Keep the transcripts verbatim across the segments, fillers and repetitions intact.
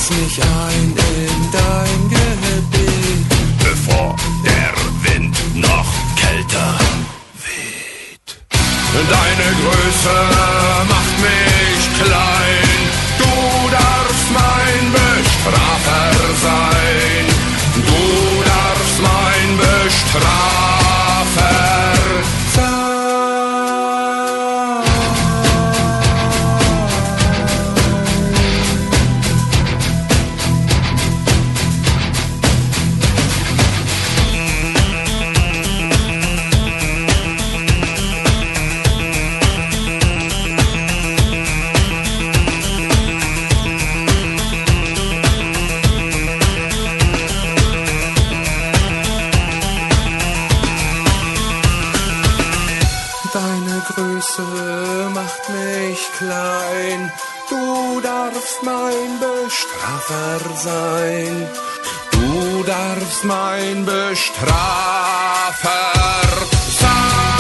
Lass mich ein in dein Gebet, bevor der Wind noch kälter weht. Deine Größe macht mich klein, du darfst mein Bestrafer sein, du darfst mein Bestrafer sein. Deine Größe macht mich klein, du darfst mein Bestrafer sein, du darfst mein Bestrafer sein.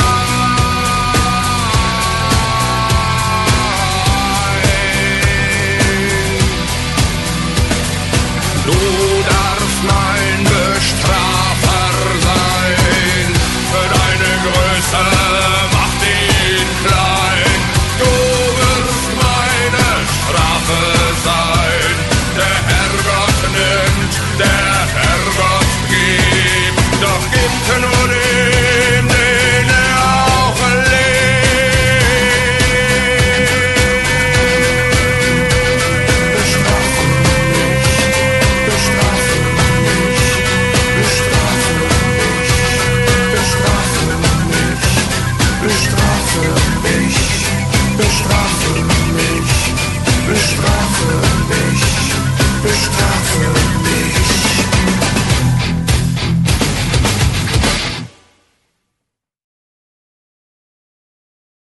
Du darfst mein Bestrafer sein, deine Größe macht ihn klein, du wirst meine Strafe sein, der Herrgott nimmt, der